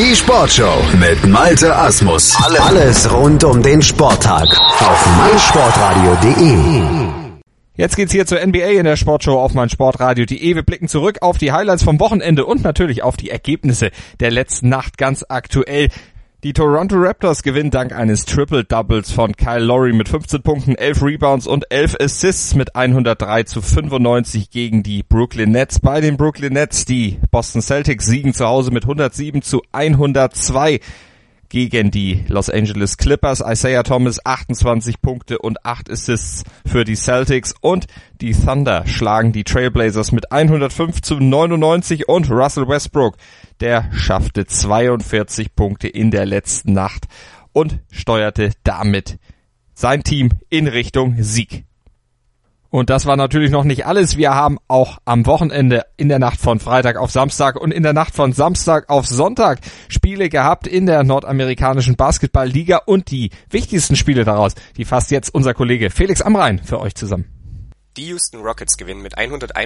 Die Sportshow mit Malte Asmus. Alles rund um den Sporttag auf meinsportradio.de. Jetzt geht's hier zur NBA in der Sportshow auf meinsportradio.de. Wir blicken zurück auf die Highlights vom Wochenende und natürlich auf die Ergebnisse der letzten Nacht ganz aktuell. Die Toronto Raptors gewinnen dank eines Triple-Doubles von Kyle Lowry mit 15 Punkten, 11 Rebounds und 11 Assists mit 103-95 gegen die Brooklyn Nets. Bei den Brooklyn Nets, die Boston Celtics siegen zu Hause mit 107-102 gegen die Los Angeles Clippers. Isaiah Thomas 28 Punkte und 8 Assists für die Celtics und die Thunder schlagen die Trailblazers mit 105-99 und Russell Westbrook, der schaffte 42 Punkte in der letzten Nacht und steuerte damit sein Team in Richtung Sieg. Und das war natürlich noch nicht alles. Wir haben auch am Wochenende in der Nacht von Freitag auf Samstag und in der Nacht von Samstag auf Sonntag Spiele gehabt in der nordamerikanischen Basketballliga und die wichtigsten Spiele daraus, die fasst jetzt unser Kollege Felix Amrain für euch zusammen. Die Houston Rockets gewinnen mit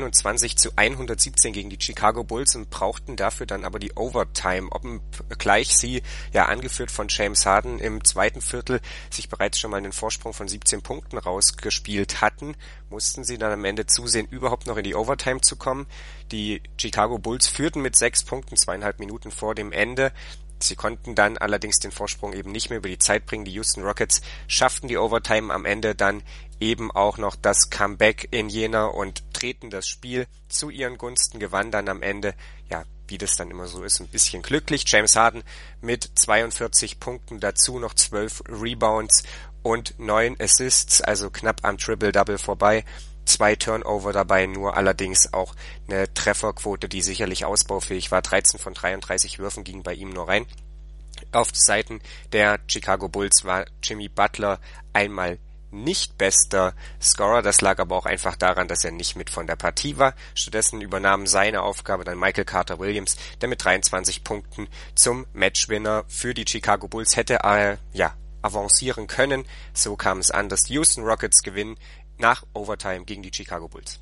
121-117 gegen die Chicago Bulls und brauchten dafür dann aber die Overtime, obgleich sie, ja angeführt von James Harden, im zweiten Viertel sich bereits schon mal einen Vorsprung von 17 Punkten rausgespielt hatten, mussten sie dann am Ende zusehen, überhaupt noch in die Overtime zu kommen. Die Chicago Bulls führten mit 6 Punkten 2,5 Minuten vor dem Ende. Sie konnten dann allerdings den Vorsprung eben nicht mehr über die Zeit bringen. Die Houston Rockets schafften die Overtime am Ende dann eben auch noch das Comeback in Jena und drehten das Spiel zu ihren Gunsten, gewannen dann am Ende, ja, wie das dann immer so ist, ein bisschen glücklich. James Harden mit 42 Punkten, dazu noch 12 Rebounds und 9 Assists, also knapp am Triple-Double vorbei. 2 Turnover dabei, nur allerdings auch eine Trefferquote, die sicherlich ausbaufähig war. 13 von 33 Würfen gingen bei ihm nur rein. Auf Seiten der Chicago Bulls war Jimmy Butler einmal nicht bester Scorer. Das lag aber auch einfach daran, dass er nicht mit von der Partie war. Stattdessen übernahm seine Aufgabe dann Michael Carter-Williams, der mit 23 Punkten zum Matchwinner für die Chicago Bulls hätte avancieren können. So kam es an, dass die Houston Rockets gewinnen nach Overtime gegen die Chicago Bulls.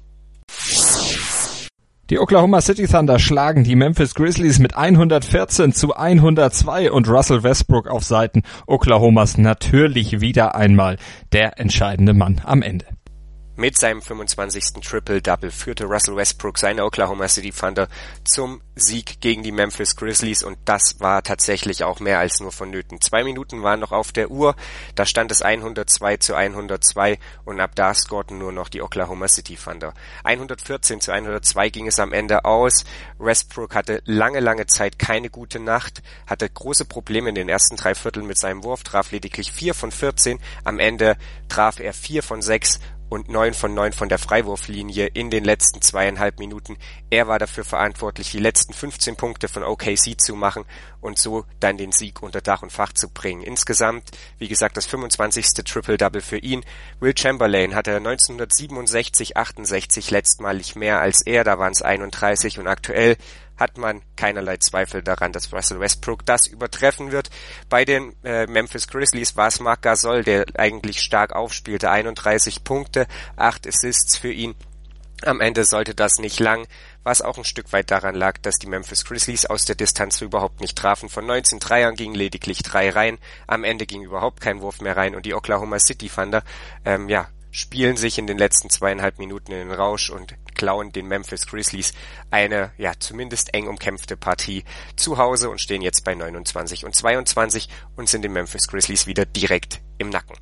Die Oklahoma City Thunder schlagen die Memphis Grizzlies mit 114-102 und Russell Westbrook auf Seiten Oklahomas natürlich wieder einmal der entscheidende Mann am Ende. Mit seinem 25. Triple-Double führte Russell Westbrook seine Oklahoma City Thunder zum Sieg gegen die Memphis Grizzlies und das war tatsächlich auch mehr als nur vonnöten. 2 Minuten waren noch auf der Uhr, da stand es 102-102 und ab da scorten nur noch die Oklahoma City Thunder. 114-102 ging es am Ende aus. Westbrook hatte lange Zeit keine gute Nacht, hatte große Probleme in den ersten 3 Vierteln mit seinem Wurf, traf lediglich 4 von 14, am Ende traf er 4 von 6 und 9 von 9 von der Freiwurflinie in den letzten 2,5 Minuten. Er war dafür verantwortlich, die letzten 15 Punkte von OKC zu machen und so dann den Sieg unter Dach und Fach zu bringen. Insgesamt, wie gesagt, das 25. Triple-Double für ihn. Will Chamberlain hatte 1967-68 letztmalig mehr als er, da waren es 31 und aktuell hat man keinerlei Zweifel daran, dass Russell Westbrook das übertreffen wird. Bei den Memphis Grizzlies war es Marc Gasol, der eigentlich stark aufspielte. 31 Punkte, 8 Assists für ihn. Am Ende sollte das nicht lang, was auch ein Stück weit daran lag, dass die Memphis Grizzlies aus der Distanz überhaupt nicht trafen. Von 19 Dreiern gingen lediglich 3 rein. Am Ende ging überhaupt kein Wurf mehr rein und die Oklahoma City Thunder, spielen sich in den letzten 2,5 Minuten in den Rausch und klauen den Memphis Grizzlies eine, zumindest eng umkämpfte Partie zu Hause und stehen jetzt bei 29-22 und sind den Memphis Grizzlies wieder direkt im Nacken.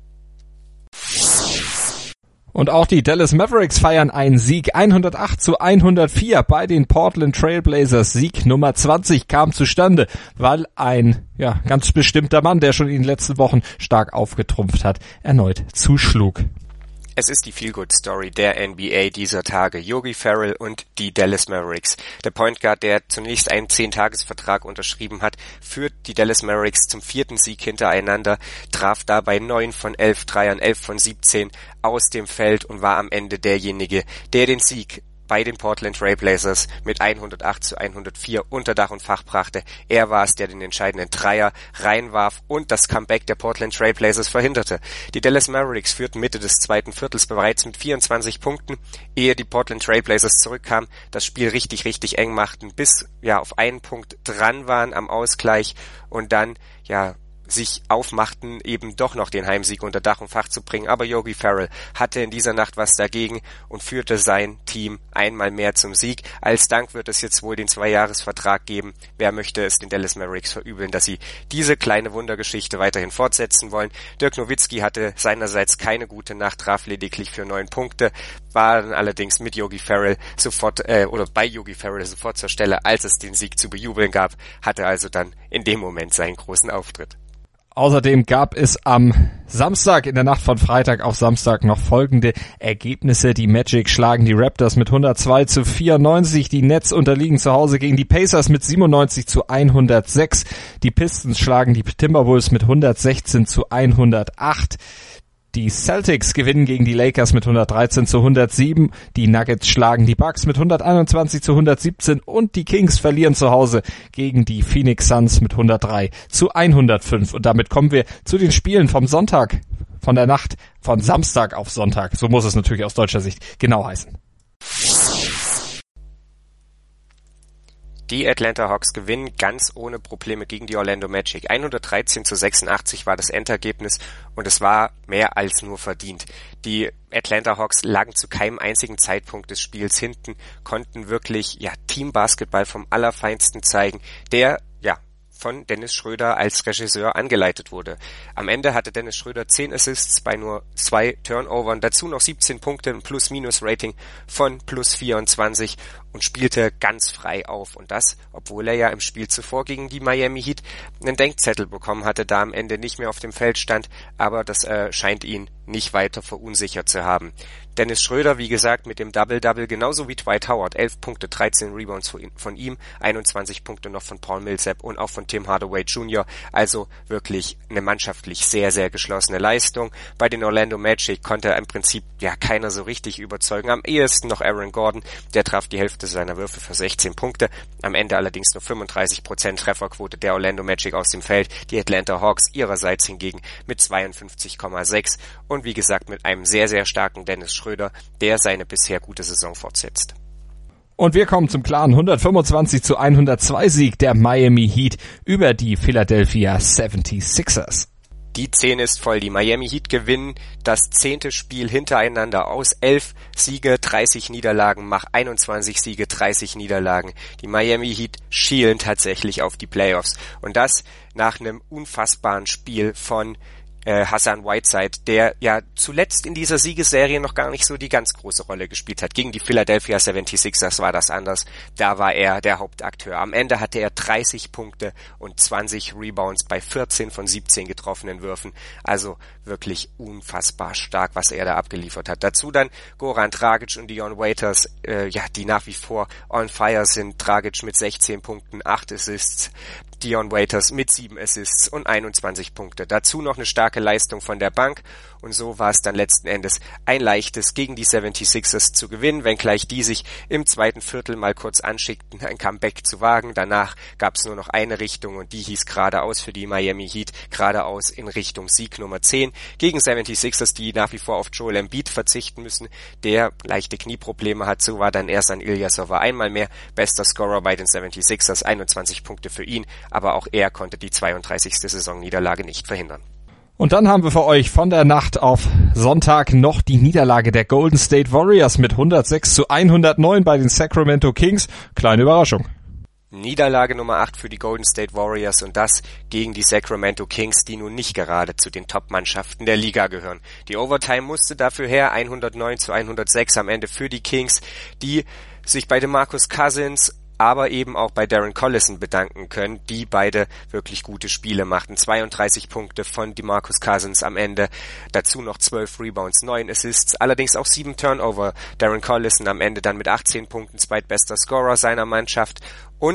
Und auch die Dallas Mavericks feiern einen Sieg. 108-104 bei den Portland Trailblazers. Sieg Nummer 20 kam zustande, weil ein ganz bestimmter Mann, der schon in den letzten Wochen stark aufgetrumpft hat, erneut zuschlug. Es ist die Feel-Good-Story der NBA dieser Tage. Yogi Ferrell und die Dallas Mavericks. Der Point Guard, der zunächst einen 10-Tages-Vertrag unterschrieben hat, führt die Dallas Mavericks zum 4. Sieg hintereinander, traf dabei 9 von 11 Dreiern, 11 von 17 aus dem Feld und war am Ende derjenige, der den Sieg bei den Portland Trail Blazers mit 108-104 unter Dach und Fach brachte. Er war es, der den entscheidenden Dreier reinwarf und das Comeback der Portland Trail Blazers verhinderte. Die Dallas Mavericks führten Mitte des zweiten Viertels bereits mit 24 Punkten, ehe die Portland Trail Blazers zurückkamen, das Spiel richtig eng machten, bis auf einen Punkt dran waren am Ausgleich und dann sich aufmachten, eben doch noch den Heimsieg unter Dach und Fach zu bringen. Aber Yogi Ferrell hatte in dieser Nacht was dagegen und führte sein Team einmal mehr zum Sieg. Als Dank wird es jetzt wohl den 2-Jahres-Vertrag geben. Wer möchte es den Dallas Mavericks verübeln, dass sie diese kleine Wundergeschichte weiterhin fortsetzen wollen? Dirk Nowitzki hatte seinerseits keine gute Nacht, traf lediglich für 9 Punkte, war dann allerdings mit Yogi Ferrell bei Yogi Ferrell sofort zur Stelle, als es den Sieg zu bejubeln gab, hatte also dann in dem Moment seinen großen Auftritt. Außerdem gab es am Samstag, in der Nacht von Freitag auf Samstag, noch folgende Ergebnisse. Die Magic schlagen die Raptors mit 102-94. Die Nets unterliegen zu Hause gegen die Pacers mit 97-106. Die Pistons schlagen die Timberwolves mit 116-108. Die Celtics gewinnen gegen die Lakers mit 113-107. Die Nuggets schlagen die Bucks mit 121-117 und die Kings verlieren zu Hause gegen die Phoenix Suns mit 103-105. Und damit kommen wir zu den Spielen vom Sonntag, von der Nacht von Samstag auf Sonntag. So muss es natürlich aus deutscher Sicht genau heißen. Die Atlanta Hawks gewinnen ganz ohne Probleme gegen die Orlando Magic. 113-86 war das Endergebnis und es war mehr als nur verdient. Die Atlanta Hawks lagen zu keinem einzigen Zeitpunkt des Spiels hinten, konnten wirklich Teambasketball vom Allerfeinsten zeigen, der von Dennis Schröder als Regisseur angeleitet wurde. Am Ende hatte Dennis Schröder 10 Assists bei nur 2 Turnovern, dazu noch 17 Punkte, ein Plus-Minus-Rating von plus 24 und spielte ganz frei auf. Und das, obwohl er im Spiel zuvor gegen die Miami Heat einen Denkzettel bekommen hatte, da am Ende nicht mehr auf dem Feld stand, aber das scheint ihn nicht weiter verunsichert zu haben. Dennis Schröder, wie gesagt, mit dem Double-Double, genauso wie Dwight Howard, 11 Punkte, 13 Rebounds von ihm, 21 Punkte noch von Paul Millsap und auch von Tim Hardaway Jr., also wirklich eine mannschaftlich sehr, sehr geschlossene Leistung. Bei den Orlando Magic konnte im Prinzip keiner so richtig überzeugen, am ehesten noch Aaron Gordon, der traf die Hälfte seiner Würfe für 16 Punkte, am Ende allerdings nur 35% Trefferquote der Orlando Magic aus dem Feld, die Atlanta Hawks ihrerseits hingegen mit 52,6 und wie gesagt mit einem sehr, sehr starken Dennis Schröder, der seine bisher gute Saison fortsetzt. Und wir kommen zum klaren 125-102 Sieg der Miami Heat über die Philadelphia 76ers. Die 10 ist voll. Die Miami Heat gewinnen das 10. Spiel hintereinander aus 11 Siege, 30 Niederlagen, mach 21 Siege, 30 Niederlagen. Die Miami Heat schielen tatsächlich auf die Playoffs. Und das nach einem unfassbaren Spiel von Hassan Whiteside, der zuletzt in dieser Siegesserie noch gar nicht so die ganz große Rolle gespielt hat. Gegen die Philadelphia 76ers war das anders. Da war er der Hauptakteur. Am Ende hatte er 30 Punkte und 20 Rebounds bei 14 von 17 getroffenen Würfen. Also wirklich unfassbar stark, was er da abgeliefert hat. Dazu dann Goran Dragic und Dion Waiters, die nach wie vor on fire sind. Dragic mit 16 Punkten, 8 Assists. Dion Waiters mit 7 Assists und 21 Punkte. Dazu noch eine starke Leistung von der Bank und so war es dann letzten Endes ein leichtes gegen die 76ers zu gewinnen, wenngleich die sich im zweiten Viertel mal kurz anschickten, ein Comeback zu wagen. Danach gab es nur noch eine Richtung und die hieß geradeaus für die Miami Heat, geradeaus in Richtung Sieg Nummer 10 gegen 76ers, die nach wie vor auf Joel Embiid verzichten müssen, der leichte Knieprobleme hat. So war dann erst an Ilyasova einmal mehr bester Scorer bei den 76ers, 21 Punkte für ihn, aber auch er konnte die 32. Saisonniederlage nicht verhindern. Und dann haben wir für euch von der Nacht auf Sonntag noch die Niederlage der Golden State Warriors mit 106-109 bei den Sacramento Kings. Kleine Überraschung. Niederlage Nummer 8 für die Golden State Warriors und das gegen die Sacramento Kings, die nun nicht gerade zu den Top-Mannschaften der Liga gehören. Die Overtime musste dafür her, 109-106 am Ende für die Kings, die sich bei DeMarcus Cousins aber eben auch bei Darren Collison bedanken können, die beide wirklich gute Spiele machten. 32 Punkte von DeMarcus Cousins am Ende, dazu noch 12 Rebounds, 9 Assists, allerdings auch 7 Turnover. Darren Collison am Ende dann mit 18 Punkten zweitbester Scorer seiner Mannschaft und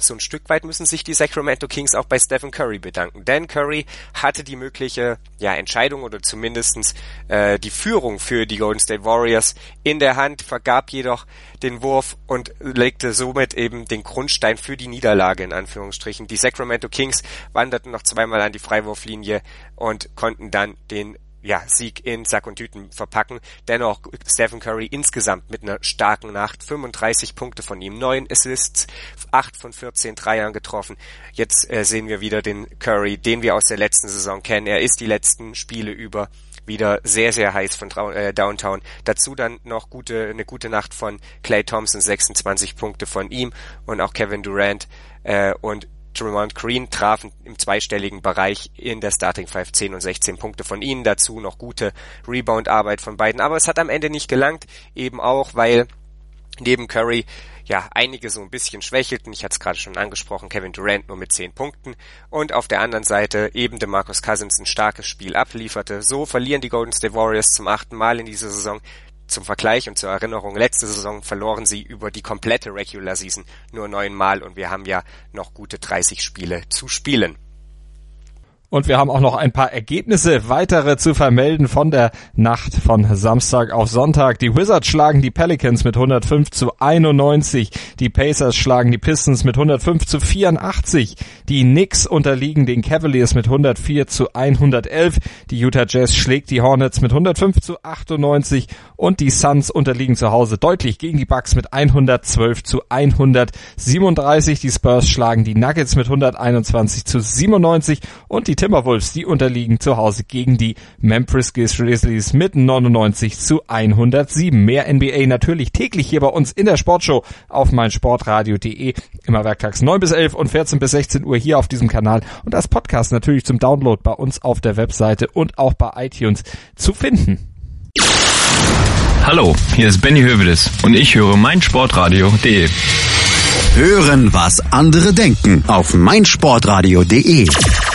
so ein Stück weit müssen sich die Sacramento Kings auch bei Stephen Curry bedanken. Denn Curry hatte die mögliche Entscheidung oder zumindestens die Führung für die Golden State Warriors in der Hand, vergab jedoch den Wurf und legte somit eben den Grundstein für die Niederlage in Anführungsstrichen. Die Sacramento Kings wanderten noch zweimal an die Freiwurflinie und konnten dann den Sieg in Sack und Tüten verpacken. Dennoch Stephen Curry insgesamt mit einer starken Nacht. 35 Punkte von ihm, 9 Assists, 8 von 14 Dreiern getroffen. Jetzt sehen wir wieder den Curry, den wir aus der letzten Saison kennen. Er ist die letzten Spiele über wieder sehr, sehr heiß von Downtown. Dazu dann noch eine gute Nacht von Klay Thompson, 26 Punkte von ihm und auch Kevin Durant und Draymond Green trafen im zweistelligen Bereich in der Starting Five 10 und 16 Punkte von ihnen. Dazu noch gute Rebound-Arbeit von beiden. Aber es hat am Ende nicht gelangt, eben auch, weil neben Curry einige so ein bisschen schwächelten. Ich hatte es gerade schon angesprochen, Kevin Durant nur mit 10 Punkten. Und auf der anderen Seite eben DeMarcus Cousins ein starkes Spiel ablieferte. So verlieren die Golden State Warriors zum 8. Mal in dieser Saison. Zum Vergleich und zur Erinnerung, letzte Saison verloren sie über die komplette Regular Season nur 9 Mal und wir haben ja noch gute 30 Spiele zu spielen. Und wir haben auch noch ein paar weitere zu vermelden von der Nacht von Samstag auf Sonntag. Die Wizards schlagen die Pelicans mit 105-91. Die Pacers schlagen die Pistons mit 105-84. Die Knicks unterliegen den Cavaliers mit 104-111. Die Utah Jazz schlägt die Hornets mit 105-98. Und die Suns unterliegen zu Hause deutlich gegen die Bucks mit 112-137. Die Spurs schlagen die Nuggets mit 121-97. Und die Timberwolves, die unterliegen zu Hause gegen die Memphis Grizzlies mit 99-107. Mehr NBA natürlich täglich hier bei uns in der Sportshow auf meinsportradio.de. Immer werktags 9 bis 11 und 14 bis 16 Uhr hier auf diesem Kanal. Und als Podcast natürlich zum Download bei uns auf der Webseite und auch bei iTunes zu finden. Hallo, hier ist Benny Hövedes und ich höre meinsportradio.de. Hören, was andere denken auf meinsportradio.de.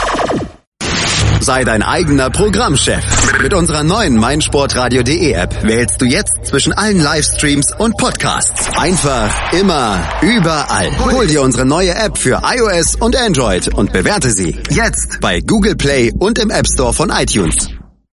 Sei dein eigener Programmchef. Mit unserer neuen meinsportradio.de App wählst du jetzt zwischen allen Livestreams und Podcasts. Einfach, immer, überall. Hol dir unsere neue App für iOS und Android und bewerte sie jetzt bei Google Play und im App Store von iTunes.